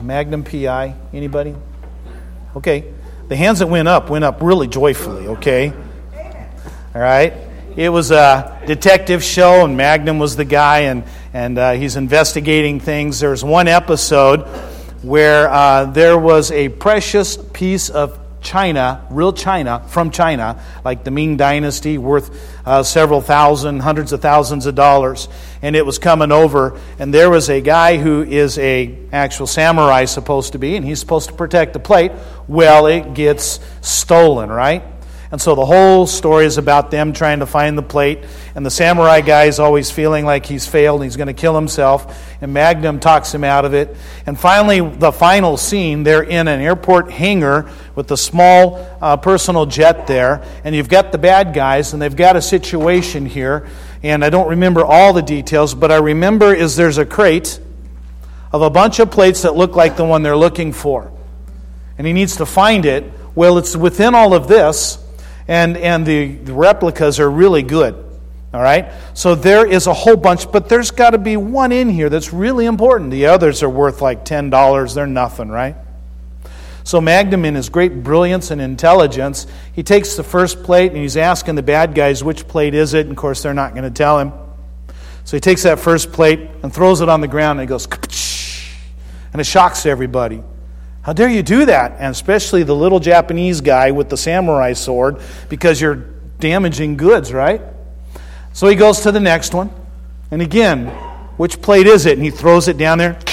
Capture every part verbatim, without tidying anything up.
Magnum P I, anybody? Okay. The hands that went up went up really joyfully, okay? All right. It was a detective show, and Magnum was the guy, and, and uh, he's investigating things. There's one episode where uh, there was a precious piece of China, real China, from China, like the Ming Dynasty, worth uh, several thousand, hundreds of thousands of dollars. And it was coming over, and there was a guy who is a actual samurai supposed to be, and he's supposed to protect the plate. Well, it gets stolen, right? And so the whole story is about them trying to find the plate, and the samurai guy is always feeling like he's failed and he's going to kill himself, and Magnum talks him out of it. And finally, the final scene, they're in an airport hangar with a small uh, personal jet there, and you've got the bad guys, and they've got a situation here, and I don't remember all the details, but I remember is there's a crate of a bunch of plates that look like the one they're looking for, and he needs to find it. Well, it's within all of this, And and the, the replicas are really good, all right? So there is a whole bunch, but there's got to be one in here that's really important. The others are worth like ten dollars. They're nothing, right? So Magnum, in his great brilliance and intelligence, he takes the first plate, and he's asking the bad guys, which plate is it? And, of course, they're not going to tell him. So he takes that first plate and throws it on the ground, and he goes, ka-psh, and it shocks everybody. How dare you do that? And especially the little Japanese guy with the samurai sword, because you're damaging goods, right? So he goes to the next one. And again, which plate is it? And he throws it down there.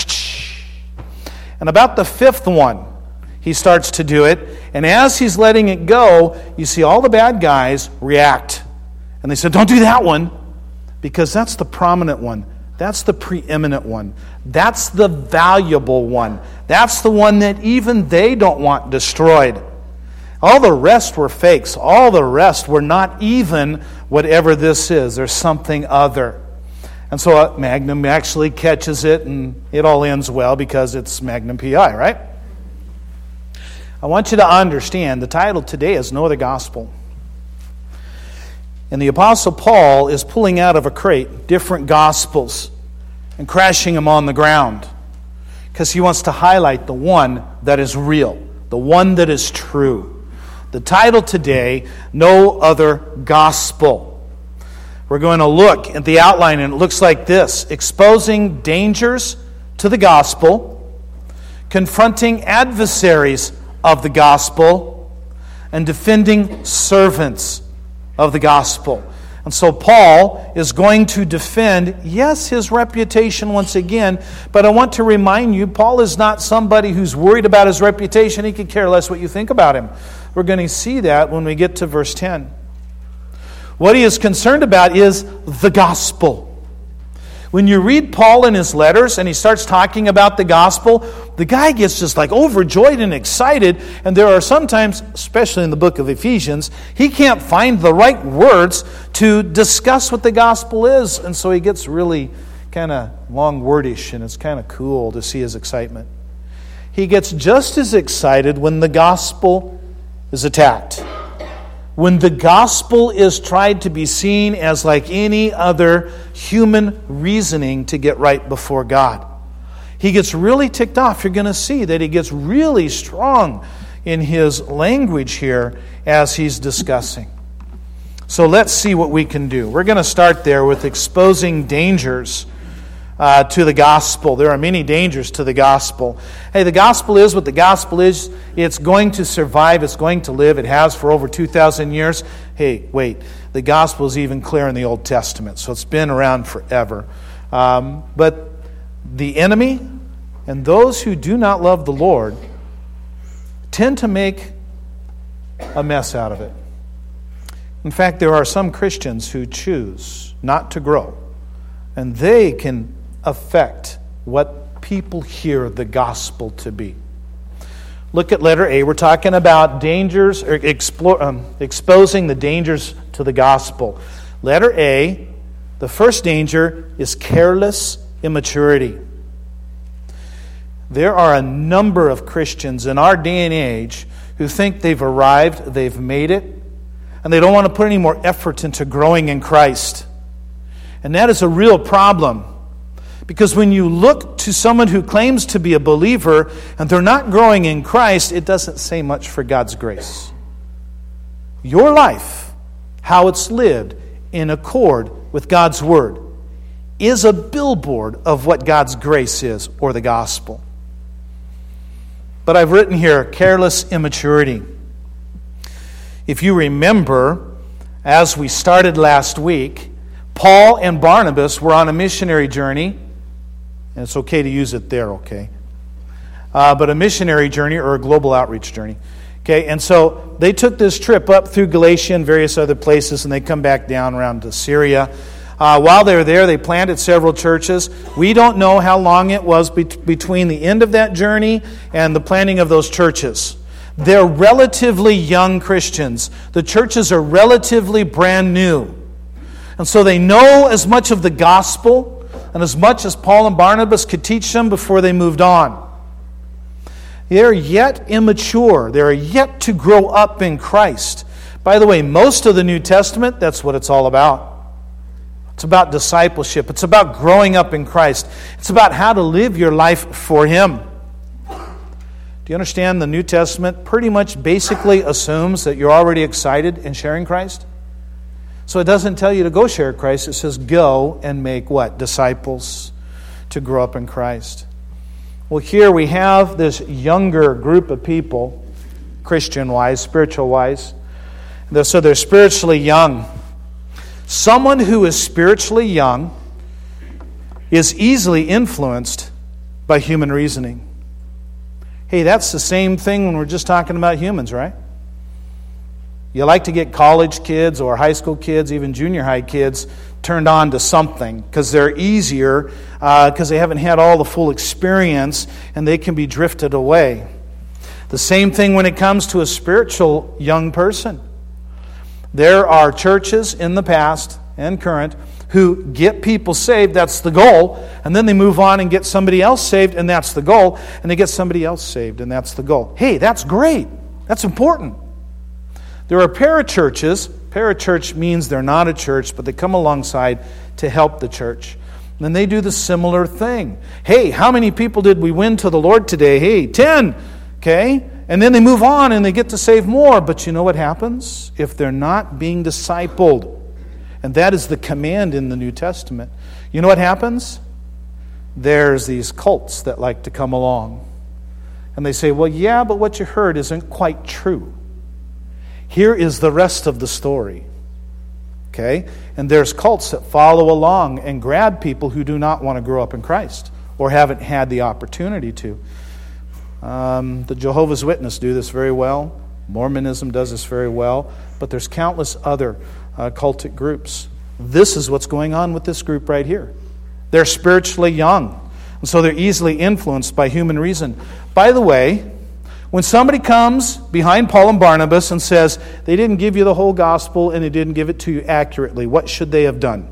And about the fifth one, he starts to do it. And as he's letting it go, you see all the bad guys react. And they said, don't do that one, because that's the prominent one. That's the preeminent one. That's the valuable one. That's the one that even they don't want destroyed. All the rest were fakes. All the rest were not even whatever this is. There's something other. And so Magnum actually catches it, and it all ends well because it's Magnum P I, right? I want you to understand the title today is No Other Gospel. And the Apostle Paul is pulling out of a crate different gospels and crashing them on the ground because he wants to highlight the one that is real, the one that is true. The title today, No Other Gospel. We're going to look at the outline, and it looks like this: exposing dangers to the gospel, confronting adversaries of the gospel, and defending servants of the gospel. And so Paul is going to defend, yes, his reputation once again, but I want to remind you, Paul is not somebody who's worried about his reputation. He could care less what you think about him. We're going to see that when we get to verse ten. What he is concerned about is the gospel. When you read Paul in his letters and he starts talking about the gospel, the guy gets just like overjoyed and excited. And there are sometimes, especially in the book of Ephesians, he can't find the right words to discuss what the gospel is. And so he gets really kind of long wordish, and it's kind of cool to see his excitement. He gets just as excited when the gospel is attacked. When the gospel is tried to be seen as like any other human reasoning to get right before God. He gets really ticked off. You're going to see that he gets really strong in his language here as he's discussing. So let's see what we can do. We're going to start there with exposing dangers Uh, to the gospel. There are many dangers to the gospel. Hey, the gospel is what the gospel is. It's going to survive. It's going to live. It has for over two thousand years. Hey, wait. The gospel is even clear in the Old Testament, so it's been around forever. Um, but the enemy and those who do not love the Lord tend to make a mess out of it. In fact, there are some Christians who choose not to grow, and they can affect what people hear the gospel to be. Look at letter A. We're talking about dangers, or explore, um, exposing the dangers to the gospel. Letter A, the first danger is careless immaturity. There are a number of Christians in our day and age who think they've arrived, they've made it, and they don't want to put any more effort into growing in Christ. And that is a real problem. Because when you look to someone who claims to be a believer and they're not growing in Christ, it doesn't say much for God's grace. Your life, how it's lived in accord with God's Word, is a billboard of what God's grace is, or the gospel. But I've written here, careless immaturity. If you remember, as we started last week, Paul and Barnabas were on a missionary journey. And it's okay to use it there, okay? Uh, but a missionary journey or a global outreach journey. Okay, and so they took this trip up through Galatia and various other places, and they come back down around to Syria. Uh, while they were there, they planted several churches. We don't know how long it was be- between the end of that journey and the planting of those churches. They're relatively young Christians. The churches are relatively brand new. And so they know as much of the gospel and as much as Paul and Barnabas could teach them before they moved on. They're yet immature. They're yet to grow up in Christ. By the way, most of the New Testament, that's what it's all about. It's about discipleship. It's about growing up in Christ. It's about how to live your life for Him. Do you understand the New Testament pretty much basically assumes that you're already excited in sharing Christ? So it doesn't tell you to go share Christ. It says go and make what? Disciples to grow up in Christ. Well, here we have this younger group of people, Christian-wise, spiritual-wise. So they're spiritually young. Someone who is spiritually young is easily influenced by human reasoning. Hey, that's the same thing when we're just talking about humans, right? You like to get college kids or high school kids, even junior high kids, turned on to something because they're easier, because uh, they haven't had all the full experience and they can be drifted away. The same thing when it comes to a spiritual young person. There are churches in the past and current who get people saved, that's the goal, and then they move on and get somebody else saved, and that's the goal, and they get somebody else saved, and that's the goal. Hey, that's great. That's important. There are parachurches. Parachurch means they're not a church, but they come alongside to help the church. And then they do the similar thing. Hey, how many people did we win to the Lord today? Hey, ten. Okay? And then they move on and they get to save more. But you know what happens? If they're not being discipled, and that is the command in the New Testament, you know what happens? There's these cults that like to come along. And they say, well, yeah, but what you heard isn't quite true. Here is the rest of the story. Okay? And there's cults that follow along and grab people who do not want to grow up in Christ or haven't had the opportunity to. Um, the Jehovah's Witnesses do this very well. Mormonism does this very well. But there's countless other uh, cultic groups. This is what's going on with this group right here. They're spiritually young. And so they're easily influenced by human reason. By the way, when somebody comes behind Paul and Barnabas and says, they didn't give you the whole gospel and they didn't give it to you accurately, what should they have done?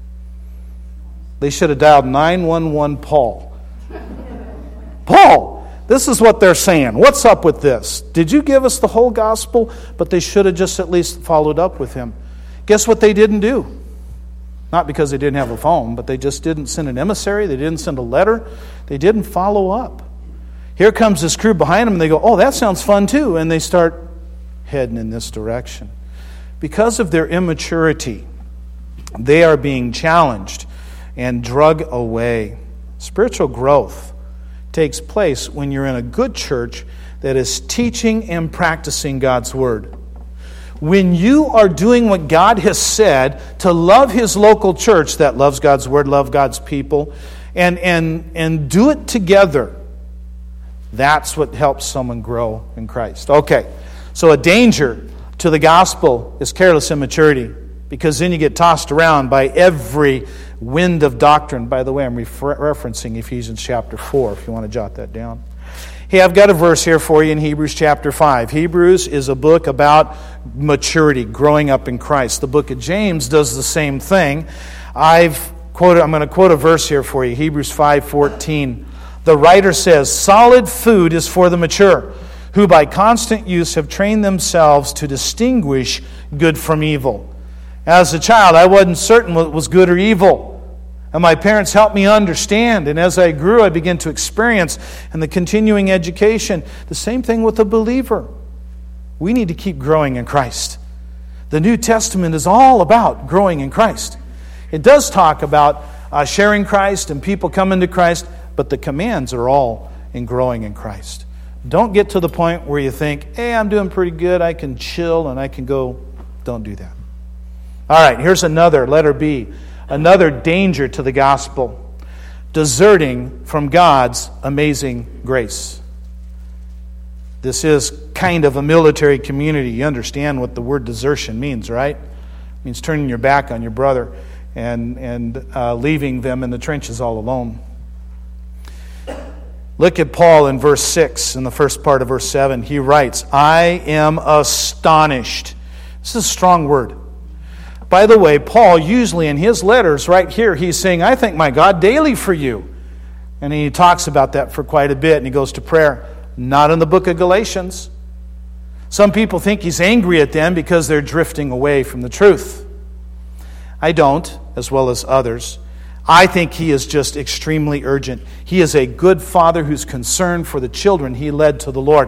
They should have dialed nine one one Paul. Paul, this is what they're saying. What's up with this? Did you give us the whole gospel? But they should have just at least followed up with him. Guess what they didn't do? Not because they didn't have a phone, but they just didn't send an emissary. They didn't send a letter. They didn't follow up. Here comes this crew behind them, and they go, oh, that sounds fun too. And they start heading in this direction. Because of their immaturity, they are being challenged and drug away. Spiritual growth takes place when you're in a good church that is teaching and practicing God's Word. When you are doing what God has said to love His local church that loves God's Word, love God's people, and, and, and do it together, that's what helps someone grow in Christ. Okay, so a danger to the gospel is careless immaturity, because then you get tossed around by every wind of doctrine. By the way, I'm refer- referencing Ephesians chapter four, if you want to jot that down. Hey, I've got a verse here for you in Hebrews chapter five. Hebrews is a book about maturity, growing up in Christ. The book of James does the same thing. I've quoted, I'm going to quote a verse here for you, Hebrews five fourteen. The writer says, solid food is for the mature, who by constant use have trained themselves to distinguish good from evil. As a child, I wasn't certain what was good or evil. And my parents helped me understand. And as I grew, I began to experience in the continuing education. The same thing with a believer. We need to keep growing in Christ. The New Testament is all about growing in Christ. It does talk about uh, sharing Christ and people coming to Christ, but the commands are all in growing in Christ. Don't get to the point where you think, hey, I'm doing pretty good, I can chill and I can go. Don't do that. All right, here's another, letter B, another danger to the gospel. Deserting from God's amazing grace. This is kind of a military community. You understand what the word desertion means, right? It means turning your back on your brother and, and uh, leaving them in the trenches all alone. Look at Paul in verse six, in the first part of verse seven. He writes, I am astonished. This is a strong word. By the way, Paul, usually in his letters right here, he's saying, I thank my God daily for you. And he talks about that for quite a bit, and he goes to prayer. Not in the book of Galatians. Some people think he's angry at them because they're drifting away from the truth. I don't, as well as others. I think he is just extremely urgent. He is a good father who's concerned for the children he led to the Lord.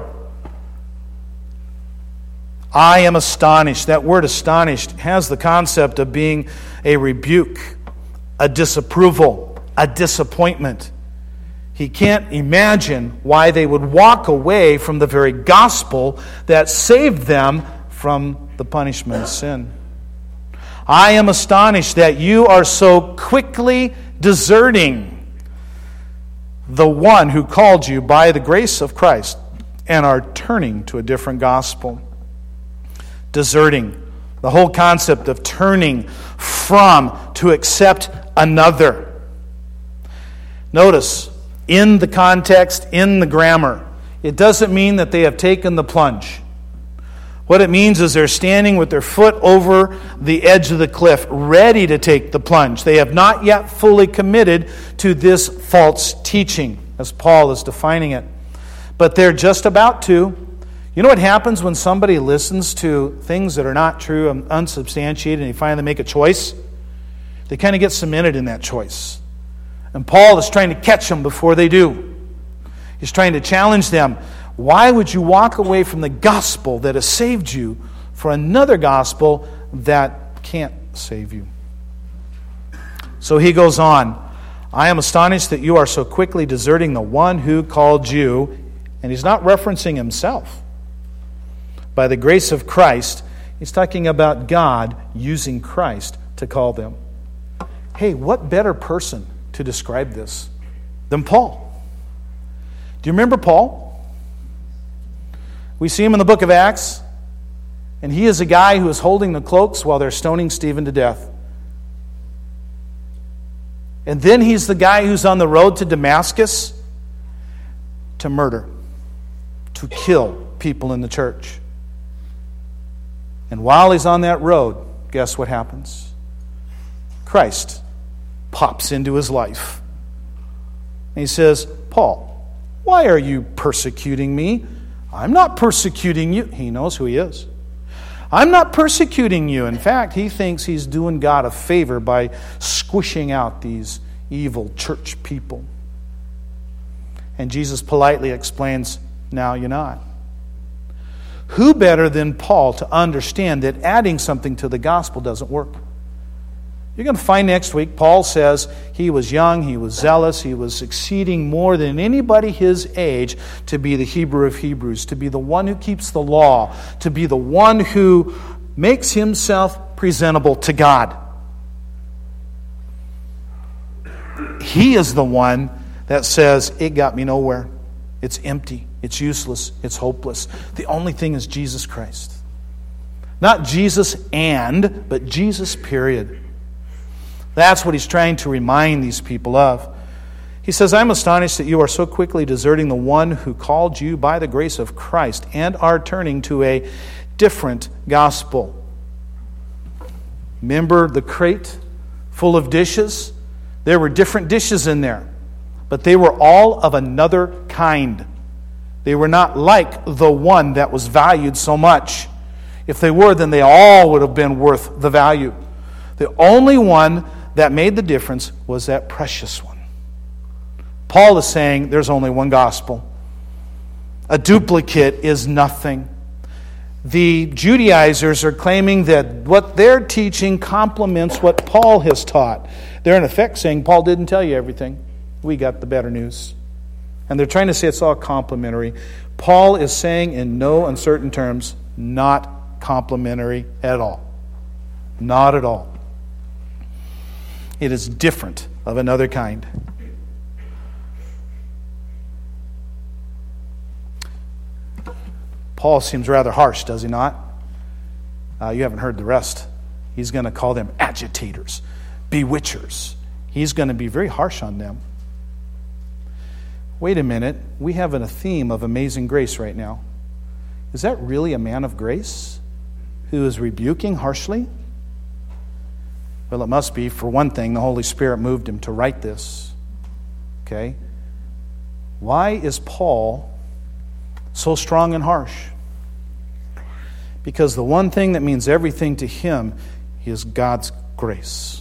I am astonished. That word astonished has the concept of being a rebuke, a disapproval, a disappointment. He can't imagine why they would walk away from the very gospel that saved them from the punishment of sin. I am astonished that you are so quickly deserting the one who called you by the grace of Christ and are turning to a different gospel. Deserting. The whole concept of turning from to accept another. Notice, in the context, in the grammar, it doesn't mean that they have taken the plunge. What it means is they're standing with their foot over the edge of the cliff, ready to take the plunge. They have not yet fully committed to this false teaching, as Paul is defining it. But they're just about to. You know what happens when somebody listens to things that are not true and unsubstantiated and they finally make a choice? They kind of get cemented in that choice. And Paul is trying to catch them before they do. He's trying to challenge them. Why would you walk away from the gospel that has saved you for another gospel that can't save you? So he goes on. I am astonished that you are so quickly deserting the one who called you. And he's not referencing himself. By the grace of Christ, he's talking about God using Christ to call them. Hey, what better person to describe this than Paul? Do you remember Paul? We see him in the book of Acts, and he is a guy who is holding the cloaks while they're stoning Stephen to death. And then he's the guy who's on the road to Damascus to murder, to kill people in the church. And while he's on that road, guess what happens? Christ pops into his life. And he says, Paul, why are you persecuting me? I'm not persecuting you. He knows who he is. I'm not persecuting you. In fact, he thinks he's doing God a favor by squishing out these evil church people. And Jesus politely explains, now you're not. Who better than Paul to understand that adding something to the gospel doesn't work? You're going to find next week, Paul says he was young, he was zealous, he was succeeding more than anybody his age to be the Hebrew of Hebrews, to be the one who keeps the law, to be the one who makes himself presentable to God. He is the one that says, it got me nowhere. It's empty. It's useless. It's hopeless. The only thing is Jesus Christ. Not Jesus and, but Jesus period. That's what he's trying to remind these people of. He says, I'm astonished that you are so quickly deserting the one who called you by the grace of Christ and are turning to a different gospel. Remember the crate full of dishes? There were different dishes in there, but they were all of another kind. They were not like the one that was valued so much. If they were, then they all would have been worth the value. The only one that made the difference was that precious one. Paul is saying there's only one gospel. A duplicate is nothing. The Judaizers are claiming that what they're teaching complements what Paul has taught. They're in effect saying, Paul didn't tell you everything. We got the better news. And they're trying to say it's all complementary. Paul is saying in no uncertain terms, not complementary at all. Not at all. It is different of another kind. Paul seems rather harsh, does he not? Uh, you haven't heard the rest. He's going to call them agitators, bewitchers. He's going to be very harsh on them. Wait a minute. We have a theme of amazing grace right now. Is that really a man of grace who is rebuking harshly? Well, it must be. For one thing, the Holy Spirit moved him to write this. Okay? Why is Paul so strong and harsh? Because the one thing that means everything to him is God's grace.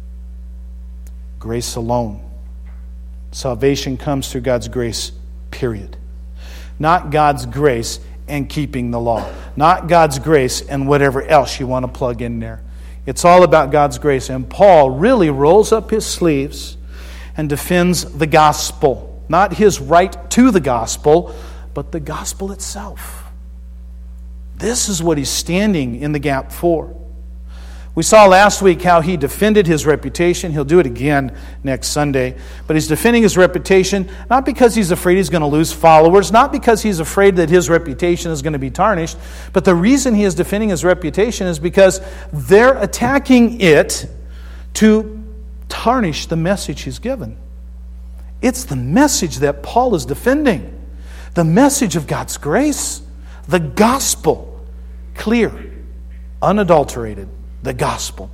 Grace alone. Salvation comes through God's grace, period. Not God's grace and keeping the law. Not God's grace and whatever else you want to plug in there. It's all about God's grace. And Paul really rolls up his sleeves and defends the gospel. Not his right to the gospel, but the gospel itself. This is what he's standing in the gap for. We saw last week how he defended his reputation. He'll do it again next Sunday. But he's defending his reputation not because he's afraid he's going to lose followers, not because he's afraid that his reputation is going to be tarnished, but the reason he is defending his reputation is because they're attacking it to tarnish the message he's given. It's the message that Paul is defending. The message of God's grace. The gospel. Clear. Unadulterated. The gospel.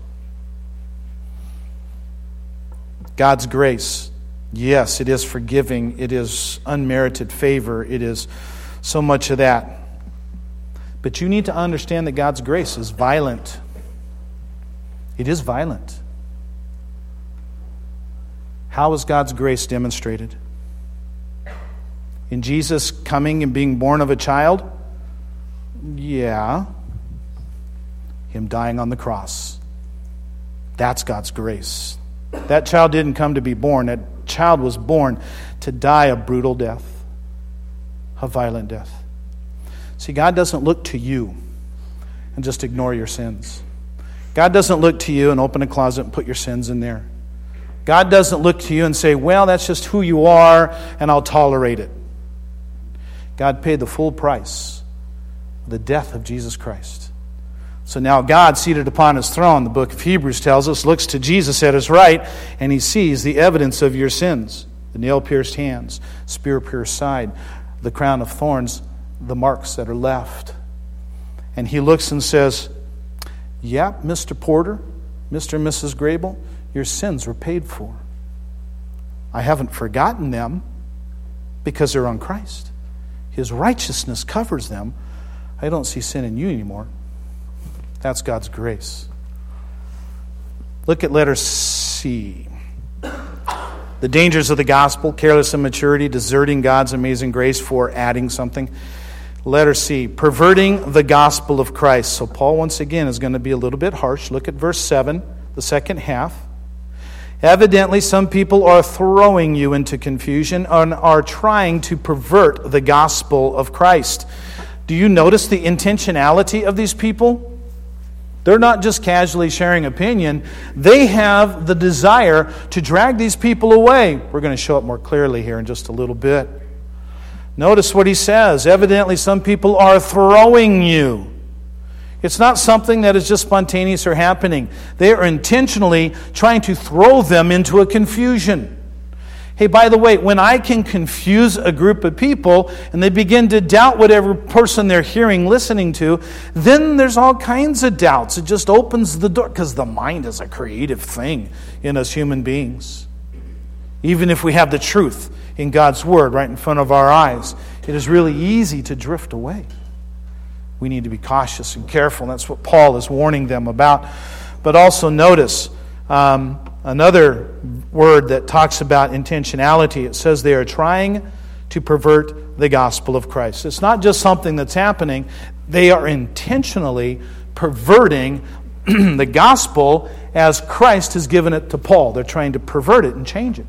God's grace. Yes, it is forgiving. It is unmerited favor. It is so much of that. But you need to understand that God's grace is violent. It is violent. How is God's grace demonstrated? In Jesus coming and being born of a child? Yeah. Him dying on the cross. That's God's grace. That child didn't come to be born. That child was born to die a brutal death. A violent death. See, God doesn't look to you and just ignore your sins. God doesn't look to you and open a closet and put your sins in there. God doesn't look to you and say, well, that's just who you are and I'll tolerate it. God paid the full price, the death of Jesus Christ. So now God, seated upon his throne, the book of Hebrews tells us, looks to Jesus at his right, and he sees the evidence of your sins. The nail-pierced hands, spear-pierced side, the crown of thorns, the marks that are left. And he looks and says, yeah, Mister Porter, Mister and Missus Grable, your sins were paid for. I haven't forgotten them because they're on Christ. His righteousness covers them. I don't see sin in you anymore. That's God's grace. Look at letter C. The dangers of the gospel, careless immaturity, deserting God's amazing grace for adding something. Letter C, perverting the gospel of Christ. So Paul once again is going to be a little bit harsh. Look at verse seven, the second half. Evidently, some people are throwing you into confusion and are trying to pervert the gospel of Christ. Do you notice the intentionality of these people? They're not just casually sharing opinion. They have the desire to drag these people away. We're going to show it more clearly here in just a little bit. Notice what he says. Evidently, some people are throwing you. It's not something that is just spontaneous or happening. They are intentionally trying to throw them into a confusion. Hey, by the way, when I can confuse a group of people and they begin to doubt whatever person they're hearing, listening to, then there's all kinds of doubts. It just opens the door, because the mind is a creative thing in us human beings. Even if we have the truth in God's Word right in front of our eyes, it is really easy to drift away. We need to be cautious and careful. That's what Paul is warning them about. But also notice, um, another word that talks about intentionality. It says they are trying to pervert the gospel of Christ. It's not just something that's happening. They are intentionally perverting the gospel as Christ has given it to Paul. They're trying to pervert it and change it.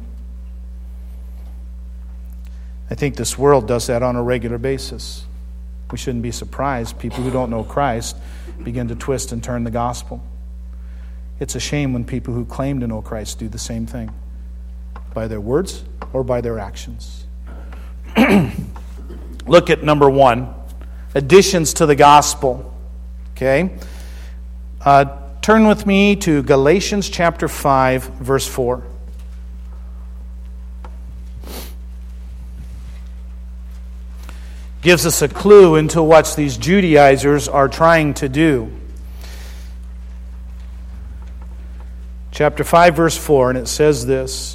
I think this world does that on a regular basis. We shouldn't be surprised. People who don't know Christ begin to twist and turn the gospel. It's a shame when people who claim to know Christ do the same thing, by their words or by their actions. Look at number one, additions to the gospel. Okay? Uh, turn with me to Galatians chapter five, verse four. Gives us a clue into what these Judaizers are trying to do. Chapter five, verse four, and it says this: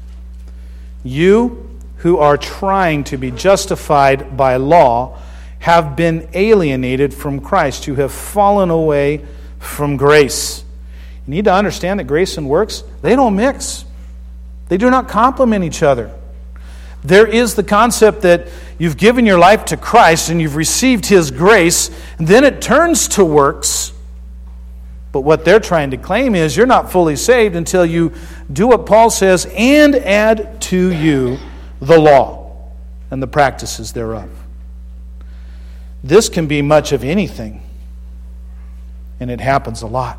You who are trying to be justified by law have been alienated from Christ. You have fallen away from grace. You need to understand that grace and works, they don't mix. They do not complement each other. There is the concept that you've given your life to Christ and you've received His grace, and then it turns to works. But what they're trying to claim is you're not fully saved until you do what Paul says, and add to you the law and the practices thereof. This can be much of anything, and it happens a lot.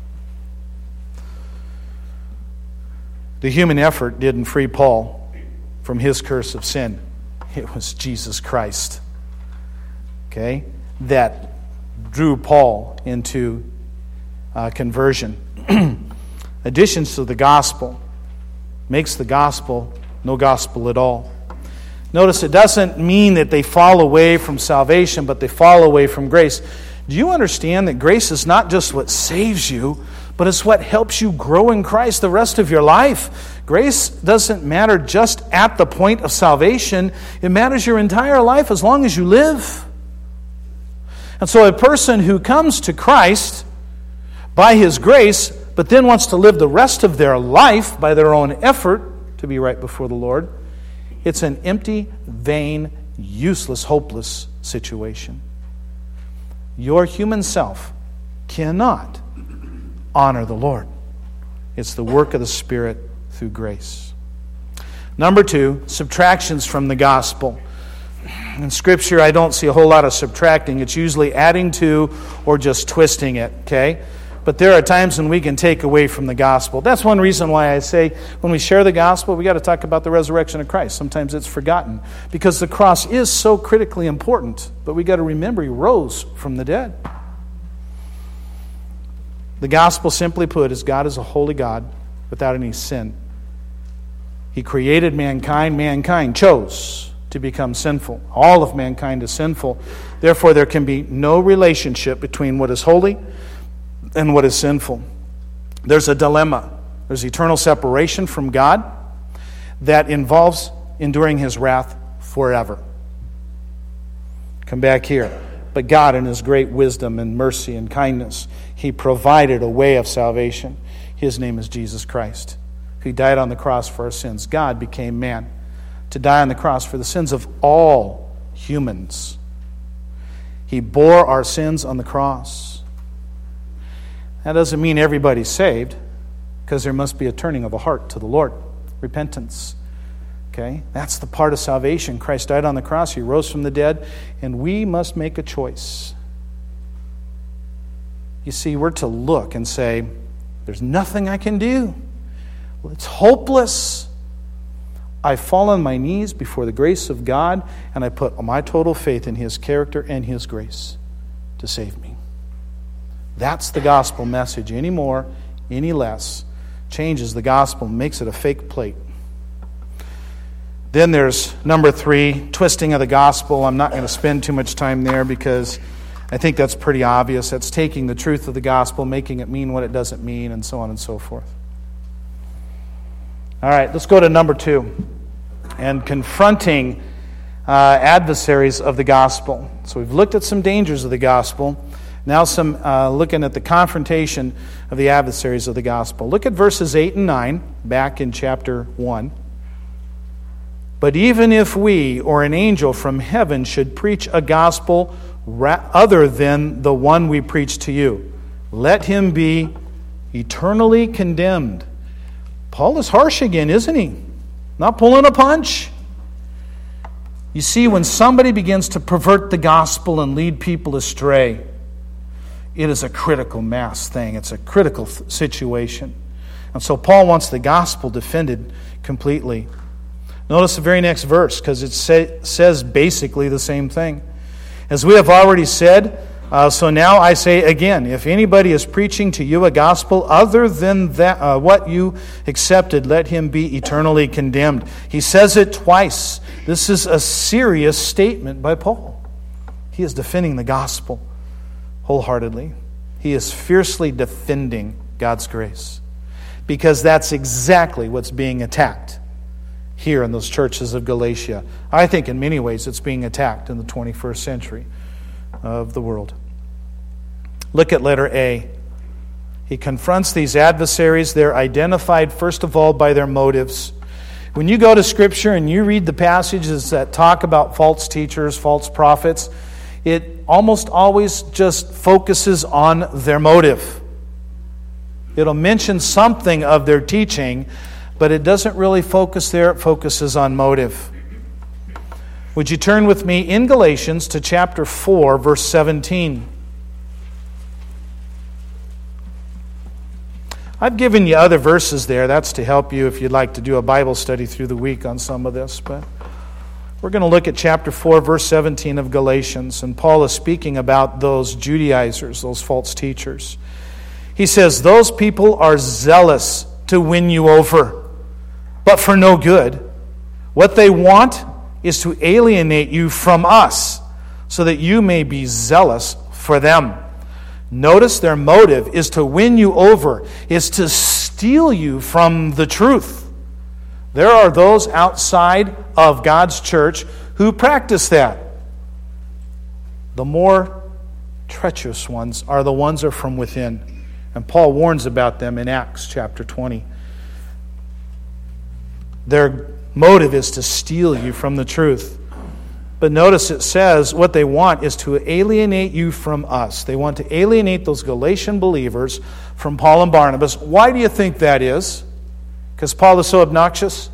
The human effort didn't free Paul from his curse of sin. It was Jesus Christ, okay, that drew Paul into uh, conversion. Additions to the gospel makes the gospel no gospel at all. Notice it doesn't mean that they fall away from salvation, but they fall away from grace. Do you understand that grace is not just what saves you, but it's what helps you grow in Christ the rest of your life? Grace doesn't matter just at the point of salvation. It matters your entire life as long as you live. And so a person who comes to Christ by His grace, but then wants to live the rest of their life by their own effort to be right before the Lord, it's an empty, vain, useless, hopeless situation. Your human self cannot honor the Lord. It's the work of the Spirit through grace. Number two, subtractions from the gospel. In Scripture, I don't see a whole lot of subtracting. It's usually adding to or just twisting it, okay? But there are times when we can take away from the gospel. That's one reason why I say when we share the gospel, we got to talk about the resurrection of Christ. Sometimes it's forgotten because the cross is so critically important. But we got to remember He rose from the dead. The gospel, simply put, is God is a holy God without any sin. He created mankind. Mankind chose to become sinful. All of mankind is sinful. Therefore, there can be no relationship between what is holy and what is sinful. There's a dilemma. There's eternal separation from God that involves enduring His wrath forever. Come back here. But God, in His great wisdom and mercy and kindness, He provided a way of salvation. His name is Jesus Christ, who died on the cross for our sins. God became man to die on the cross for the sins of all humans. He bore our sins on the cross. That doesn't mean everybody's saved, because there must be a turning of a heart to the Lord. Repentance. Okay? That's the part of salvation. Christ died on the cross. He rose from the dead. And we must make a choice. You see, we're to look and say, there's nothing I can do. Well, it's hopeless. I fall on my knees before the grace of God, and I put my total faith in His character and His grace to save me. That's the gospel message. Any more, any less, changes the gospel, makes it a fake plate. Then there's number three, twisting of the gospel. I'm not going to spend too much time there because I think that's pretty obvious. That's taking the truth of the gospel, making it mean what it doesn't mean, and so on and so forth. All right, let's go to number two, and confronting uh, adversaries of the gospel. So we've looked at some dangers of the gospel. Now some uh, looking at the confrontation of of the adversaries of the gospel. Look at verses eight and nine, back in chapter one. But even if we or an angel from heaven should preach a gospel ra- other than the one we preach to you, let him be eternally condemned. Paul is harsh again, isn't he? Not pulling a punch. You see, when somebody begins to pervert the gospel and lead people astray, it is a critical mass thing. It's a critical th- situation. And so Paul wants the gospel defended completely. Notice the very next verse, because it say, says basically the same thing. As we have already said, uh, so now I say again, if anybody is preaching to you a gospel other than that, uh, what you accepted, let him be eternally condemned. He says it twice. This is a serious statement by Paul. He is defending the gospel wholeheartedly. He is fiercely defending God's grace, because that's exactly what's being attacked here in those churches of Galatia. I think in many ways it's being attacked in the twenty-first century of the world. Look at letter A. He confronts these adversaries. They're identified, first of all, by their motives. When you go to Scripture and you read the passages that talk about false teachers, false prophets, it almost always just focuses on their motive. It'll mention something of their teaching, but it doesn't really focus there. It focuses on motive. Would you turn with me in Galatians to chapter four, verse seventeen? I've given you other verses there. That's to help you if you'd like to do a Bible study through the week on some of this. But we're going to look at chapter four, verse seventeen of Galatians. And Paul is speaking about those Judaizers, those false teachers. He says, those people are zealous to win you over, but for no good. What they want is to alienate you from us, so that you may be zealous for them. Notice their motive is to win you over, is to steal you from the truth. There are those outside of God's church who practice that. The more treacherous ones are the ones that are from within. And Paul warns about them in Acts chapter twenty. Their motive is to steal you from the truth. But notice it says what they want is to alienate you from us. They want to alienate those Galatian believers from Paul and Barnabas. Why do you think that is? Because Paul is so obnoxious?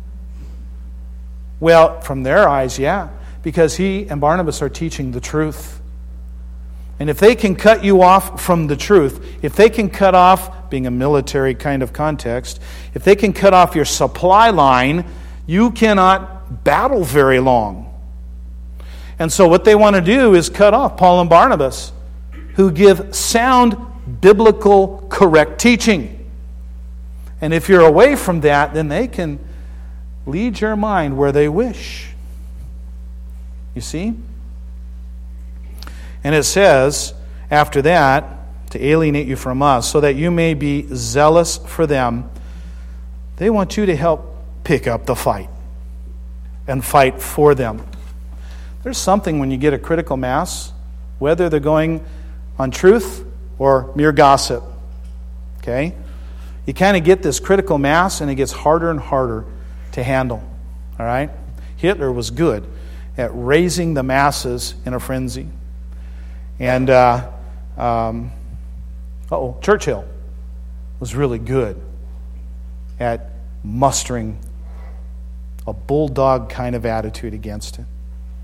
Well, from their eyes, yeah. Because he and Barnabas are teaching the truth. And if they can cut you off from the truth, if they can cut off, being a military kind of context, if they can cut off your supply line, you cannot battle very long. And so what they want to do is cut off Paul and Barnabas, who give sound, biblical, correct teaching. And if you're away from that, then they can lead your mind where they wish. You see? And it says, after that, to alienate you from us, so that you may be zealous for them. They want you to help pick up the fight and fight for them. There's something when you get a critical mass, whether they're going on truth or mere gossip. Okay? You kind of get this critical mass, and it gets harder and harder to handle. All right? Hitler was good at raising the masses in a frenzy. And, uh, um, uh-oh, Churchill was really good at mustering a bulldog kind of attitude against it.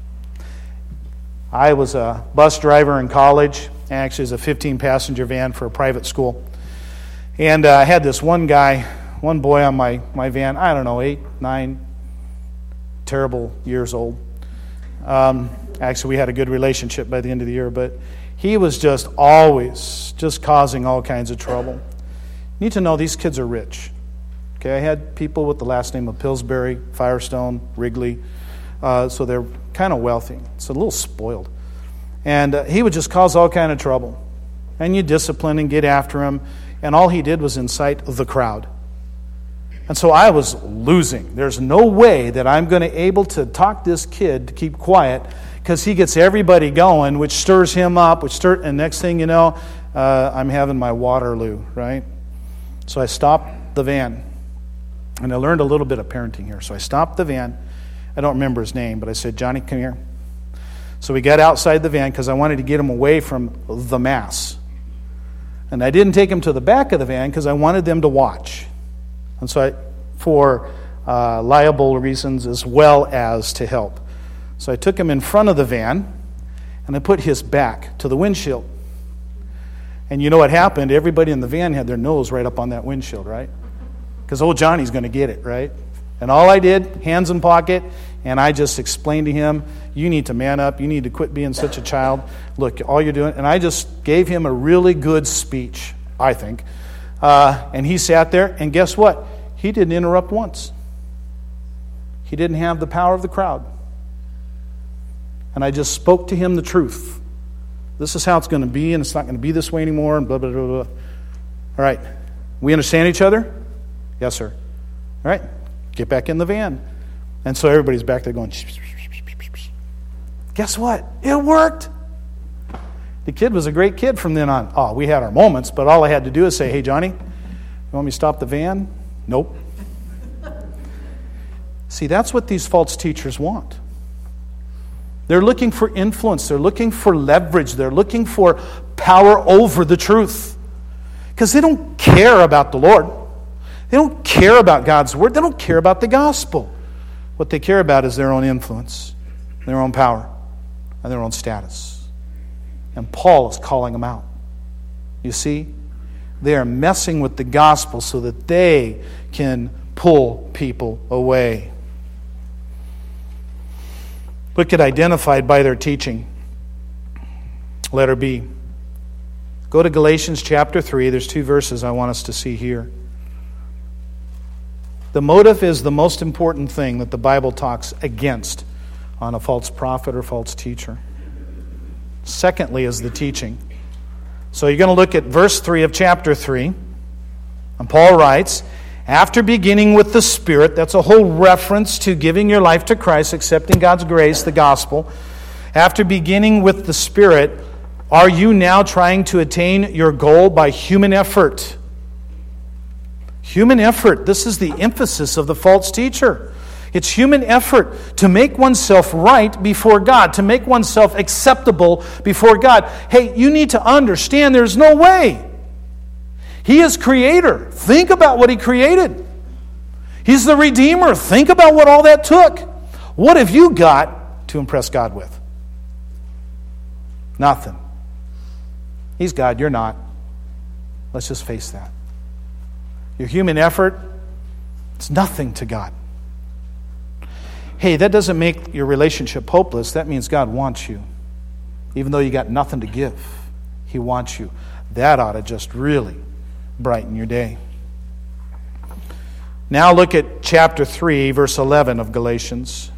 I was a bus driver in college. Actually, it was a fifteen-passenger van for a private school. And uh, I had this one guy, one boy on my, my van, I don't know, eight, nine, terrible years old. Um, actually, we had a good relationship by the end of the year, but he was just always just causing all kinds of trouble. You need to know these kids are rich. Okay, I had people with the last name of Pillsbury, Firestone, Wrigley, uh, so they're kind of wealthy. It's a little spoiled. And uh, he would just cause all kind of trouble. And you discipline and get after him, and all he did was incite the crowd. And so I was losing. There's no way that I'm going to be able to talk this kid to keep quiet, because he gets everybody going, which stirs him up, which stir, and next thing you know, uh, I'm having my Waterloo, right? So I stopped the van, and I learned a little bit of parenting here. So I stopped the van. I don't remember his name, but I said, Johnny, come here. So we got outside the van because I wanted to get him away from the mass. And I didn't take him to the back of the van because I wanted them to watch. And so I, for uh, liable reasons as well as to help. So I took him in front of the van, and I put his back to the windshield. And you know what happened? Everybody in the van had their nose right up on that windshield, right? Because old Johnny's going to get it, right? And all I did, hands in pocket, and I just explained to him, you need to man up, you need to quit being such a child. Look, all you're doing, and I just gave him a really good speech, I think. Uh, and he sat there, and guess what? He didn't interrupt once. He didn't have the power of the crowd. And I just spoke to him the truth. This is how it's going to be, and it's not going to be this way anymore, and blah, blah, blah, blah. All right. We understand each other? Yes, sir. All right. Get back in the van. And so everybody's back there going, shh, shh, shh, shh, shh, shh. Guess what? It worked. The kid was a great kid from then on. Oh, we had our moments, but all I had to do is say, hey, Johnny, you want me to stop the van? Nope. See, that's what these false teachers want. They're looking for influence. They're looking for leverage. They're looking for power over the truth. Because they don't care about the Lord. They don't care about God's word. They don't care about the gospel. What they care about is their own influence, their own power, and their own status. And Paul is calling them out. You see, they are messing with the gospel so that they can pull people away. Look at identified by their teaching. Letter B. Go to Galatians chapter three. There's two verses I want us to see here. The motive is the most important thing that the Bible talks against on a false prophet or false teacher. Secondly is the teaching. So you're going to look at verse three of chapter three. And Paul writes, after beginning with the Spirit, that's a whole reference to giving your life to Christ, accepting God's grace, the gospel. After beginning with the Spirit, are you now trying to attain your goal by human effort? Human effort. This is the emphasis of the false teacher. It's human effort to make oneself right before God, to make oneself acceptable before God. Hey, you need to understand there's no way. He is creator. Think about what he created. He's the Redeemer. Think about what all that took. What have you got to impress God with? Nothing. He's God, you're not. Let's just face that. Your human effort, it's nothing to God. Hey, that doesn't make your relationship hopeless. That means God wants you. Even though you got nothing to give, He wants you. That ought to just really brighten your day. Now look at chapter three, verse eleven of Galatians.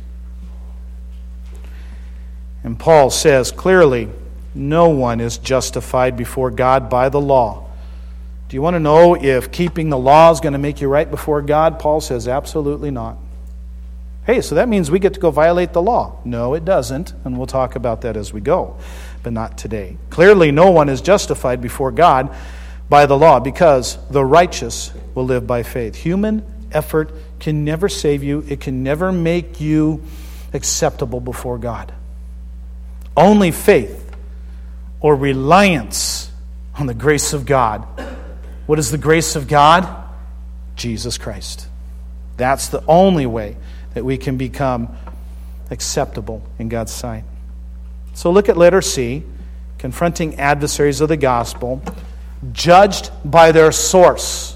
And Paul says clearly, no one is justified before God by the law. Do you want to know if keeping the law is going to make you right before God? Paul says absolutely not. Hey, so that means we get to go violate the law. No, it doesn't, and we'll talk about that as we go, but not today. Clearly, no one is justified before God by the law because the righteous will live by faith. Human effort can never save you. It can never make you acceptable before God. Only faith or reliance on the grace of God. What is the grace of God? Jesus Christ. That's the only way that we can become acceptable in God's sight. So look at letter C, confronting adversaries of the gospel, judged by their source.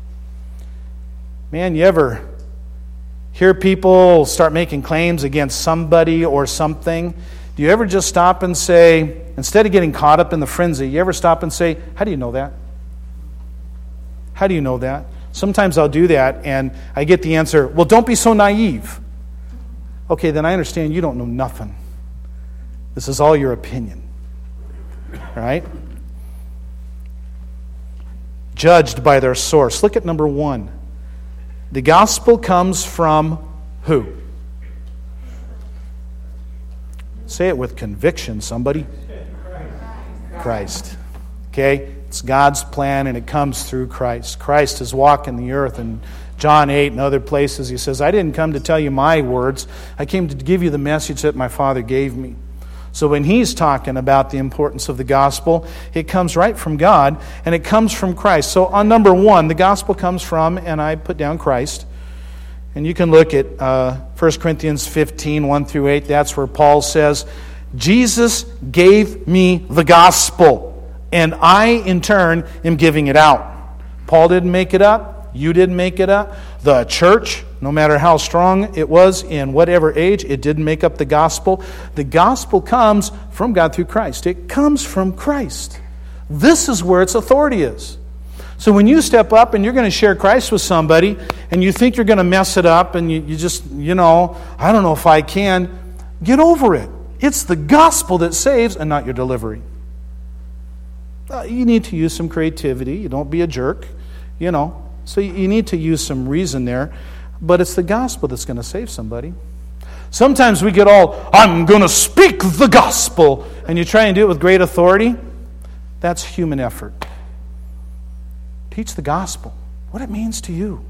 Man, you ever hear people start making claims against somebody or something? Do you ever just stop and say, instead of getting caught up in the frenzy, you ever stop and say, how do you know that? How do you know that? Sometimes I'll do that and I get the answer, well, don't be so naive. Okay, then I understand you don't know nothing. This is all your opinion. Right? Judged by their source. Look at number one. The gospel comes from who? Say it with conviction, somebody. Christ. Okay? It's God's plan, and it comes through Christ. Christ is walking the earth, and John eight and other places, he says, I didn't come to tell you my words. I came to give you the message that my Father gave me. So when he's talking about the importance of the gospel, it comes right from God, and it comes from Christ. So on number one, the gospel comes from, and I put down Christ. And you can look at uh, First Corinthians fifteen, one through eight. That's where Paul says, Jesus gave me the gospel, and I, in turn, am giving it out. Paul didn't make it up. You didn't make it up. The church, no matter how strong it was in whatever age, it didn't make up the gospel. The gospel comes from God through Christ. It comes from Christ. This is where its authority is. So when you step up and you're going to share Christ with somebody and you think you're going to mess it up and you, you just, you know, I don't know if I can, get over it. It's the gospel that saves and not your delivery. Uh, you need to use some creativity. You don't be a jerk, you know. So you need to use some reason there, but it's the gospel that's going to save somebody. Sometimes we get all, I'm going to speak the gospel, and you try and do it with great authority. That's human effort. Teach the gospel, what it means to you.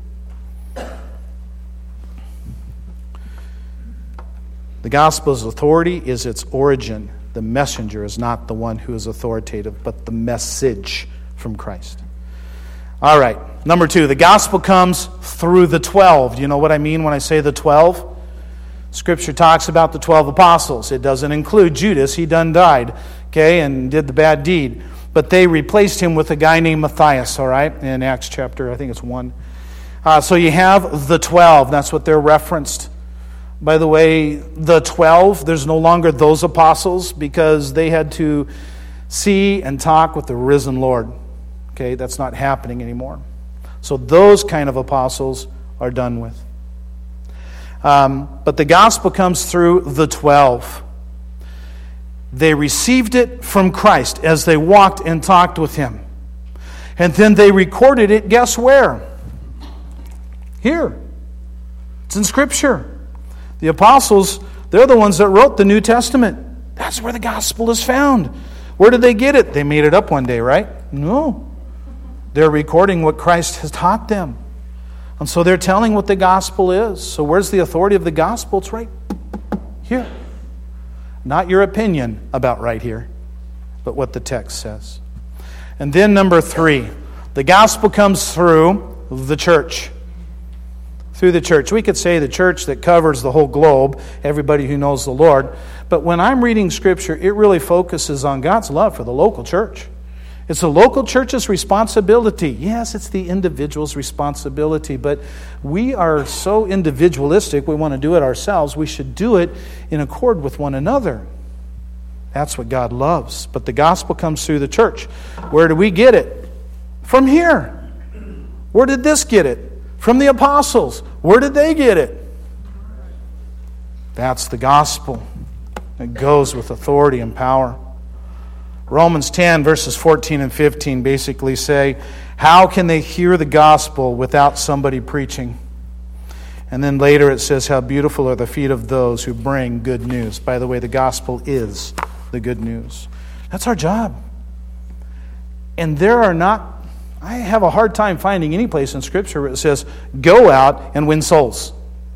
The gospel's authority is its origin. The messenger is not the one who is authoritative, but the message from Christ. All right, number two, the gospel comes through the twelve. Do you know what I mean when I say the twelve? Scripture talks about the twelve apostles. It doesn't include Judas. He done died, okay, and did the bad deed. But they replaced him with a guy named Matthias, all right, in Acts chapter, I think it's one. Uh, so you have the twelve. That's what they're referenced. By the way, the twelve, there's no longer those apostles because they had to see and talk with the risen Lord. Okay, that's not happening anymore. So those kind of apostles are done with. Um, but the gospel comes through the twelve. They received it from Christ as they walked and talked with Him. And then they recorded it, guess where? Here. It's in Scripture. The apostles, they're the ones that wrote the New Testament. That's where the gospel is found. Where did they get it? They made it up one day, right? No. They're recording what Christ has taught them. And so they're telling what the gospel is. So where's the authority of the gospel? It's right here. Not your opinion about right here, but what the text says. And then number three, the gospel comes through the church. Through the church. We could say the church that covers the whole globe, everybody who knows the Lord. But when I'm reading Scripture, it really focuses on God's love for the local church. It's the local church's responsibility. Yes, it's the individual's responsibility, but we are so individualistic, we want to do it ourselves. We should do it in accord with one another. That's what God loves. But the gospel comes through the church. Where do we get it? From here. Where did this get it? From the apostles. Where did they get it? That's the gospel. It goes with authority and power. Romans ten, verses fourteen and fifteen basically say, how can they hear the gospel without somebody preaching? And then later it says, how beautiful are the feet of those who bring good news. By the way, the gospel is the good news. That's our job. And there are not, I have a hard time finding any place in Scripture where it says, go out and win souls.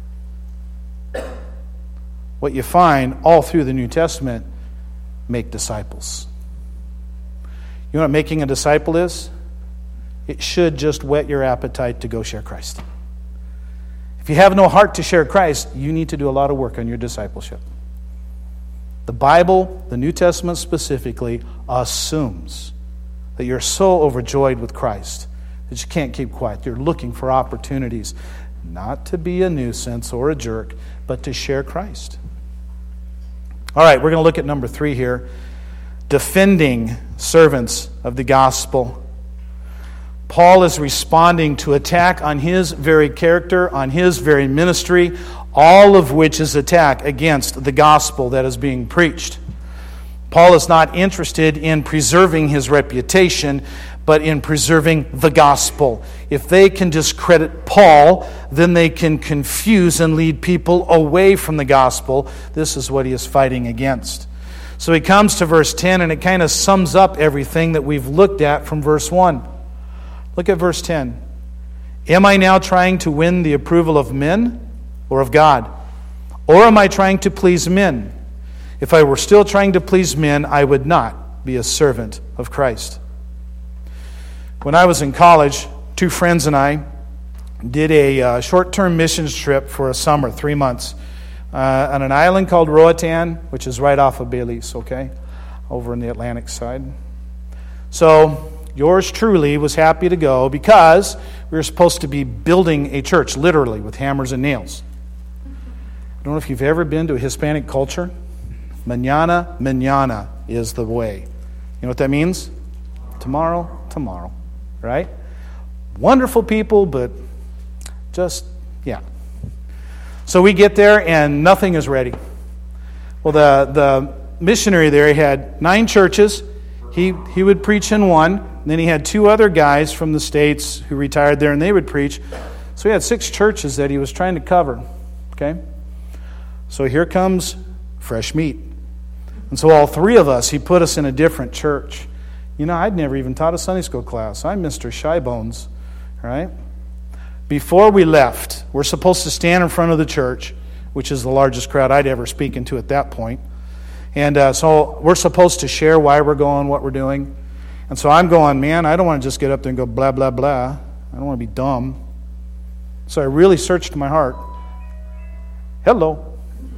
What you find all through the New Testament, make disciples. You know what making a disciple is? It should just whet your appetite to go share Christ. If you have no heart to share Christ, you need to do a lot of work on your discipleship. The Bible, the New Testament specifically, assumes that you're so overjoyed with Christ that you can't keep quiet. You're looking for opportunities, not to be a nuisance or a jerk, but to share Christ. All right, we're going to look at number three here. Defending servants of the gospel. Paul is responding to attack on his very character, on his very ministry, all of which is attack against the gospel that is being preached. Paul is not interested in preserving his reputation, but in preserving the gospel. If they can discredit Paul, then they can confuse and lead people away from the gospel. This is what he is fighting against. So he comes to verse ten, and it kind of sums up everything that we've looked at from verse one. Look at verse ten. Am I now trying to win the approval of men or of God? Or am I trying to please men? If I were still trying to please men, I would not be a servant of Christ. When I was in college, two friends and I did a uh, short-term missions trip for a summer, three months, uh, on an island called Roatan, which is right off of Belize, okay, over in the Atlantic side. So yours truly was happy to go because we were supposed to be building a church, literally, with hammers and nails. I don't know if you've ever been to a Hispanic culture. Mañana, mañana is the way. You know what that means? Tomorrow, tomorrow, right? Wonderful people, but just, yeah. So we get there and nothing is ready. Well, the, the missionary there had nine churches. He, he would preach in one. And then he had two other guys from the States who retired there, and they would preach. So he had six churches that he was trying to cover. Okay? So here comes fresh meat. And so all three of us, he put us in a different church. You know, I'd never even taught a Sunday school class. I'm Mister Shybones, right? Before we left, we're supposed to stand in front of the church, which is the largest crowd I'd ever speak into at that point. And uh, so we're supposed to share why we're going, what we're doing. And so I'm going, man, I don't want to just get up there and go blah, blah, blah. I don't want to be dumb. So I really searched my heart. Hello.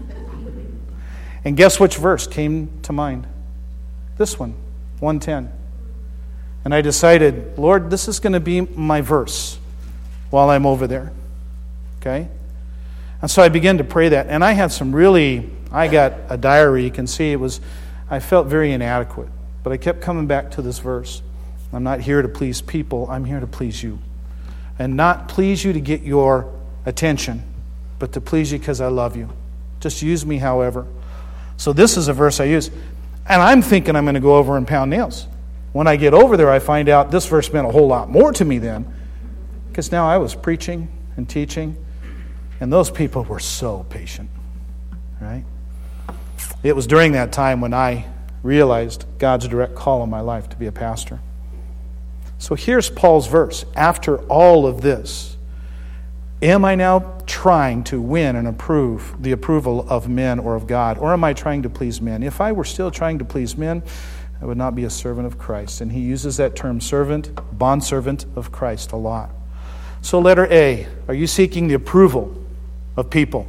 And guess which verse came to mind? This one, one ten. And I decided, Lord, this is going to be my verse while I'm over there. Okay? And so I began to pray that. And I had some really, I got a diary. You can see it was, I felt very inadequate. But I kept coming back to this verse. I'm not here to please people. I'm here to please you. And not please you to get your attention, but to please you because I love you. Just use me however. So this is a verse I use. And I'm thinking I'm going to go over and pound nails. When I get over there, I find out this verse meant a whole lot more to me then. Because now I was preaching and teaching. And those people were so patient. Right? It was during that time when I realized God's direct call in my life to be a pastor. So here's Paul's verse. After all of this, am I now trying to win and approve the approval of men or of God? Or am I trying to please men? If I were still trying to please men, I would not be a servant of Christ. And he uses that term servant, bondservant of Christ a lot. So letter A, are you seeking the approval of people?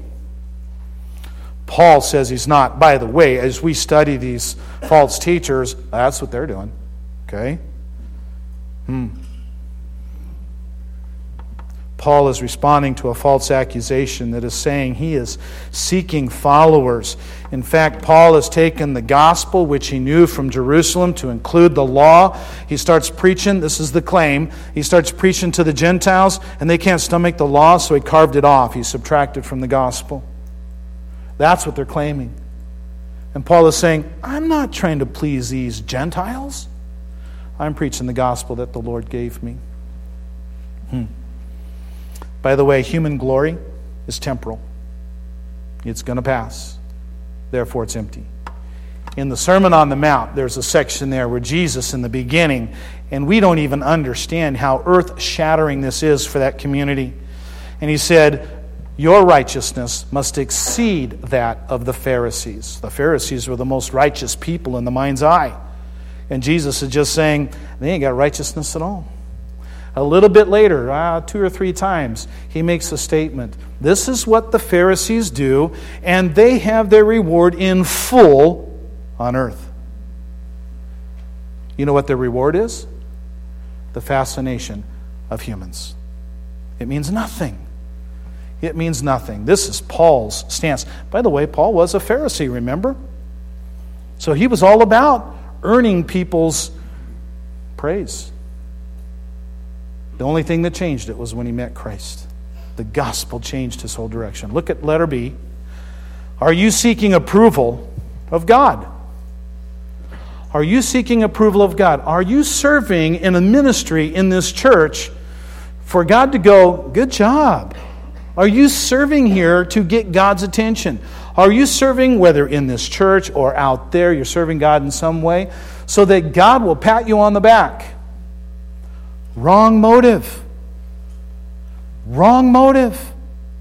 Paul says he's not. By the way, as we study these false teachers, that's what they're doing. Okay? Hmm. Paul is responding to a false accusation that is saying he is seeking followers. In fact, Paul has taken the gospel, which he knew from Jerusalem, to include the law. He starts preaching, this is the claim, he starts preaching to the Gentiles, and they can't stomach the law, so he carved it off. He subtracted from the gospel. That's what they're claiming. And Paul is saying, I'm not trying to please these Gentiles. I'm preaching the gospel that the Lord gave me. Hmm. By the way, human glory is temporal. It's going to pass. Therefore, it's empty. In the Sermon on the Mount, there's a section there where Jesus in the beginning, and we don't even understand how earth-shattering this is for that community. And he said, your righteousness must exceed that of the Pharisees. The Pharisees were the most righteous people in the mind's eye. And Jesus is just saying, they ain't got righteousness at all. A little bit later, uh, two or three times, he makes a statement. This is what the Pharisees do, and they have their reward in full on earth. You know what their reward is? The fascination of humans. It means nothing. It means nothing. This is Paul's stance. By the way, Paul was a Pharisee, remember? So he was all about earning people's praise. The only thing that changed it was when he met Christ. The gospel changed his whole direction. Look at letter B. Are you seeking approval of God? Are you seeking approval of God? Are you serving in a ministry in this church for God to go, good job? Are you serving here to get God's attention? Are you serving, whether in this church or out there, you're serving God in some way, so that God will pat you on the back? Wrong motive. Wrong motive.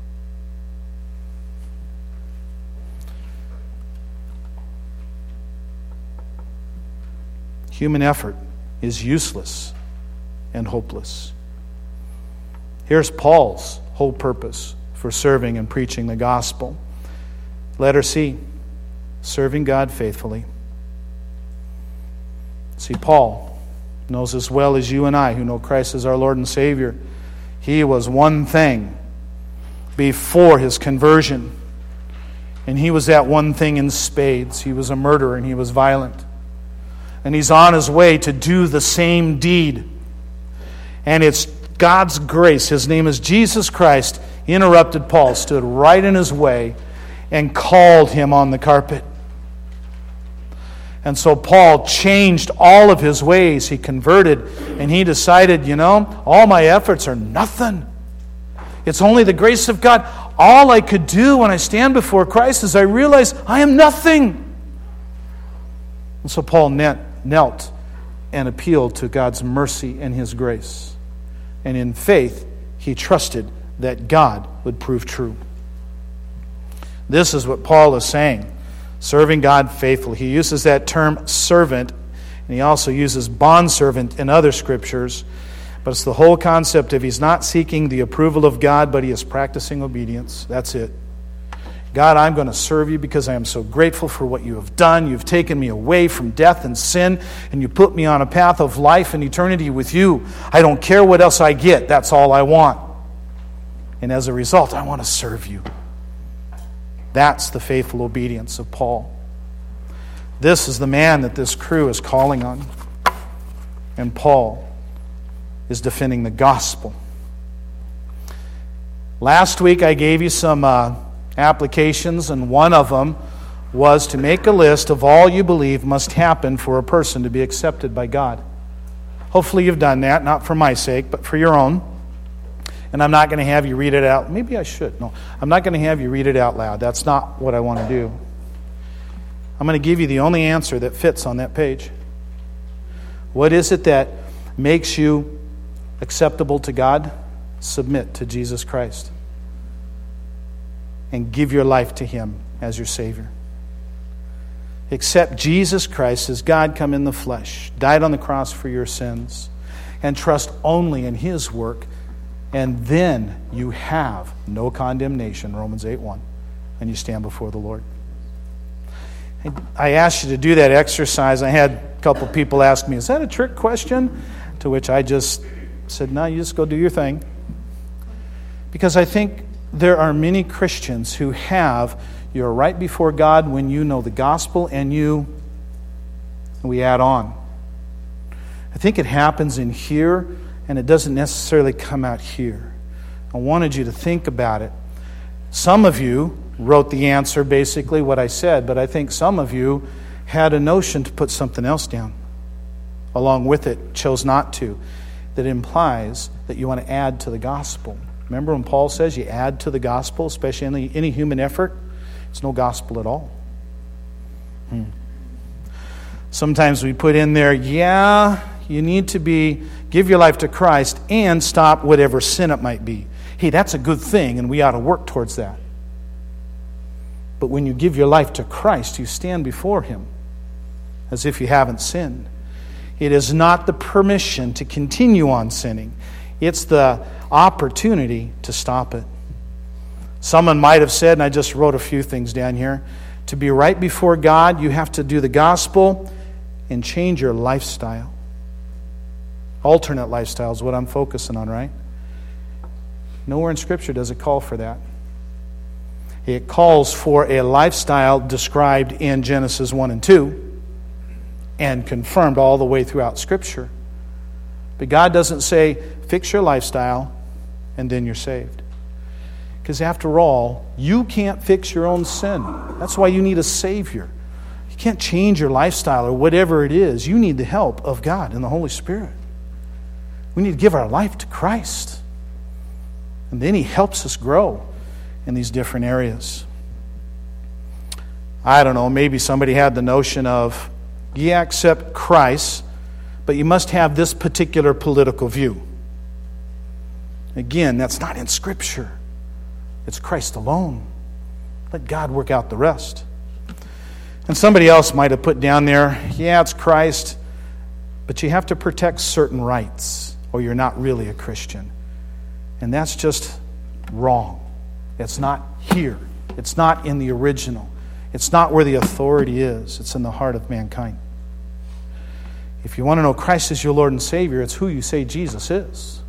Human effort is useless and hopeless. Here's Paul's whole purpose for serving and preaching the gospel. Letter C, serving God faithfully. See, Paul knows as well as you and I, who know Christ as our Lord and Savior, he was one thing before his conversion. And he was that one thing in spades. He was a murderer and he was violent. And he's on his way to do the same deed. And it's God's grace, his name is Jesus Christ, interrupted Paul, stood right in his way, and called him on the carpet. And so Paul changed all of his ways. He converted, and he decided, you know, all my efforts are nothing. It's only the grace of God. All I could do when I stand before Christ is I realize I am nothing. And so Paul knelt and appealed to God's mercy and his grace. And in faith, he trusted that God would prove true. This is what Paul is saying, serving God faithfully. He uses that term servant, and he also uses bondservant in other scriptures. But it's the whole concept of he's not seeking the approval of God, but he is practicing obedience. That's it. God, I'm going to serve you because I am so grateful for what you have done. You've taken me away from death and sin, and you put me on a path of life and eternity with you. I don't care what else I get. That's all I want. And as a result, I want to serve you. That's the faithful obedience of Paul. This is the man that this crew is calling on. And Paul is defending the gospel. Last week I gave you some uh, applications, and one of them was to make a list of all you believe must happen for a person to be accepted by God. Hopefully you've done that, not for my sake, but for your own. And I'm not going to have you read it out. Maybe I should. No, I'm not going to have you read it out loud. That's not what I want to do. I'm going to give you the only answer that fits on that page. What is it that makes you acceptable to God? Submit to Jesus Christ and give your life to Him as your Savior. Accept Jesus Christ as God come in the flesh, died on the cross for your sins, and trust only in His work. And then you have no condemnation, Romans eight one, and you stand before the Lord. I asked you to do that exercise. I had a couple people ask me, is that a trick question? To which I just said, no, you just go do your thing. Because I think there are many Christians who have, you're right before God when you know the gospel, and you, we add on. I think it happens in here, and it doesn't necessarily come out here. I wanted you to think about it. Some of you wrote the answer, basically what I said, but I think some of you had a notion to put something else down along with it, chose not to, that implies that you want to add to the gospel. Remember when Paul says you add to the gospel, especially any, any human effort? It's no gospel at all. Hmm. Sometimes we put in there, yeah, you need to be give your life to Christ and stop whatever sin it might be. Hey, that's a good thing, and we ought to work towards that. But when you give your life to Christ, you stand before Him as if you haven't sinned. It is not the permission to continue on sinning. It's the opportunity to stop it. Someone might have said, and I just wrote a few things down here, to be right before God, you have to do the gospel and change your lifestyle. Alternate lifestyle is what I'm focusing on, right? Nowhere in Scripture does it call for that. It calls for a lifestyle described in Genesis one and two and confirmed all the way throughout Scripture. But God doesn't say, fix your lifestyle and then you're saved. Because after all, you can't fix your own sin. That's why you need a Savior. You can't change your lifestyle or whatever it is. You need the help of God and the Holy Spirit. We need to give our life to Christ. And then He helps us grow in these different areas. I don't know, maybe somebody had the notion of, yeah, accept Christ, but you must have this particular political view. Again, that's not in Scripture. It's Christ alone. Let God work out the rest. And somebody else might have put down there, yeah, it's Christ, but you have to protect certain rights, or you're not really a Christian. And that's just wrong. It's not here. It's not in the original. It's not where the authority is. It's in the heart of mankind. If you want to know Christ as your Lord and Savior, it's who you say Jesus is.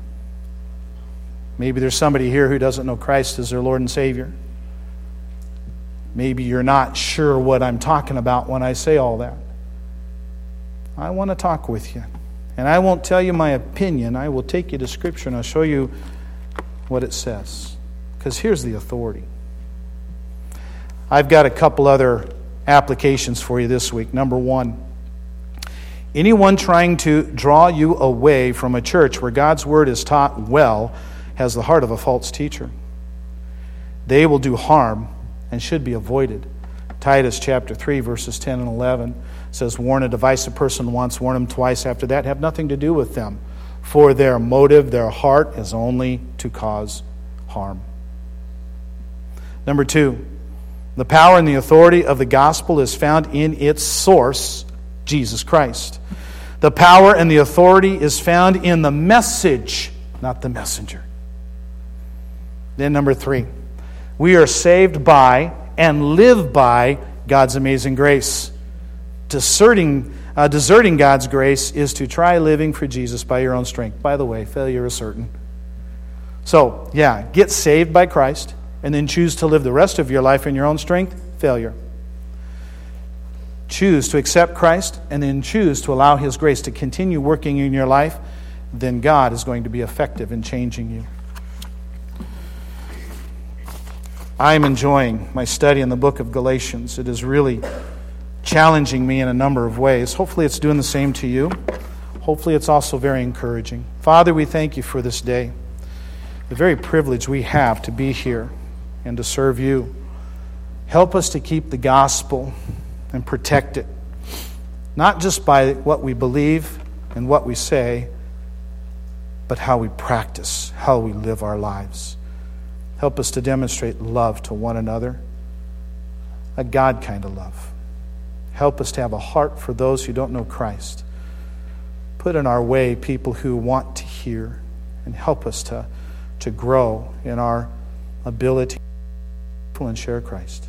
Maybe there's somebody here who doesn't know Christ as their Lord and Savior. Maybe you're not sure what I'm talking about when I say all that. I want to talk with you. And I won't tell you my opinion. I will take you to Scripture and I'll show you what it says. Because here's the authority. I've got a couple other applications for you this week. Number one, anyone trying to draw you away from a church where God's Word is taught well has the heart of a false teacher. They will do harm and should be avoided. Titus chapter three, verses ten and eleven says, warn a divisive person once, warn him twice. After that, have nothing to do with them. For their motive, their heart, is only to cause harm. Number two, the power and the authority of the gospel is found in its source, Jesus Christ. The power and the authority is found in the message, not the messenger. Then number three, we are saved by and live by God's amazing grace. Deserting, uh, deserting God's grace is to try living for Jesus by your own strength. By the way, failure is certain. So, yeah, get saved by Christ and then choose to live the rest of your life in your own strength. Failure. Choose to accept Christ and then choose to allow His grace to continue working in your life. Then God is going to be effective in changing you. I am enjoying my study in the book of Galatians. It is really challenging me in a number of ways. Hopefully it's doing the same to you. Hopefully it's also very encouraging. Father, we thank you for this day. The very privilege we have to be here and to serve you. Help us to keep the gospel and protect it. Not just by what we believe and what we say, but how we practice, how we live our lives. Help us to demonstrate love to one another, a God kind of love. Help us to have a heart for those who don't know Christ. Put in our way people who want to hear, and help us to, to grow in our ability to and share Christ.